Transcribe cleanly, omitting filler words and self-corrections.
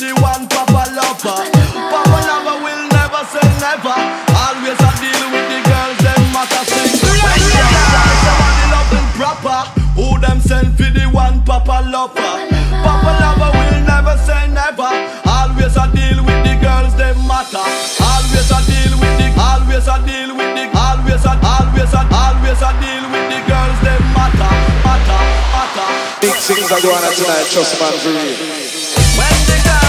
the one Papa lover. Papa lover will never say never. Always I deal with the girls, them matter sing. Somebody loving proper. Who them send for the one Papa lover? Papa lover will never say never. Always I deal with the girls, them matter. Always I deal with the, always I deal with the, always I deal with the girls, them matter, matter, matter. Big things are going on tonight, trust man for real. When the girl